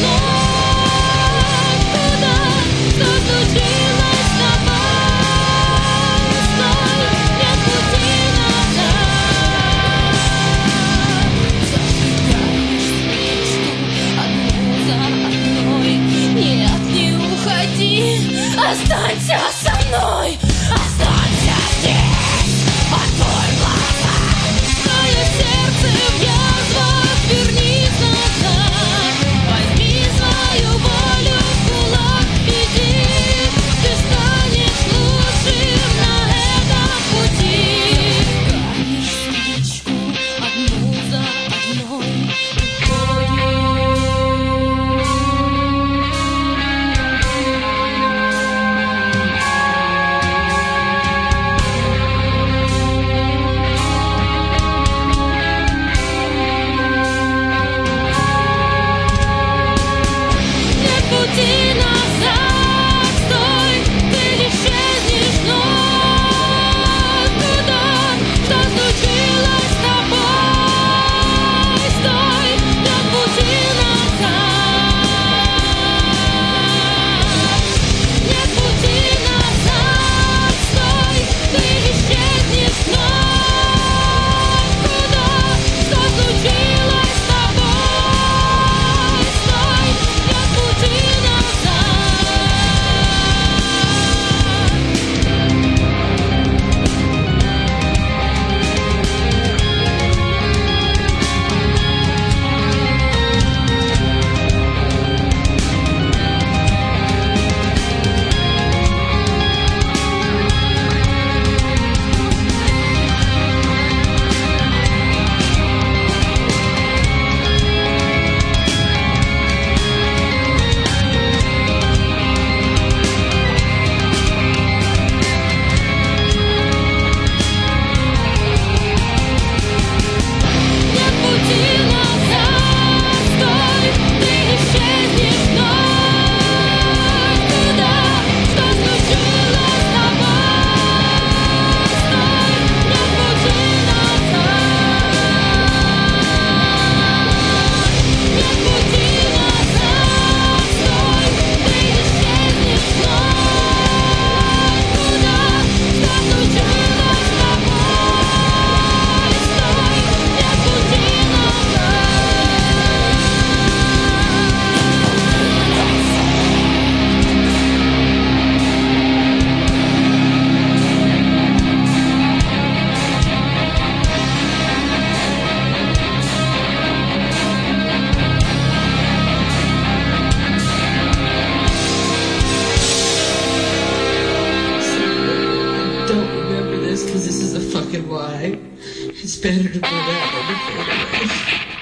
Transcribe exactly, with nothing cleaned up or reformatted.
Останься со мной, останься здесь, открой глаза. Мое сердце в язвах, вернись назад. Возьми свою волю в кулак, иди. Ты станешь лучшим на этом пути. Гаешь свечку одну за одной. Пути назад, стой, ты исчезнешь вновь. Куда, что случилось с тобой? Стой, нет пути назад. Нет пути назад, стой, ты исчезнешь вновь. Куда, что случилось с тобой? Стой, нет пути назад. Нет пути назад, стой, ты исчезнешь вновь. Куда, что случилось с тобой? Стой, нет пути назад. Нет пути назад, стой, ты исчезнешь вновь. Куда, что случилось с тобой? Стой, нет пути назад. Don't remember this because this is a fucking lie. It's better to go down than to fade away.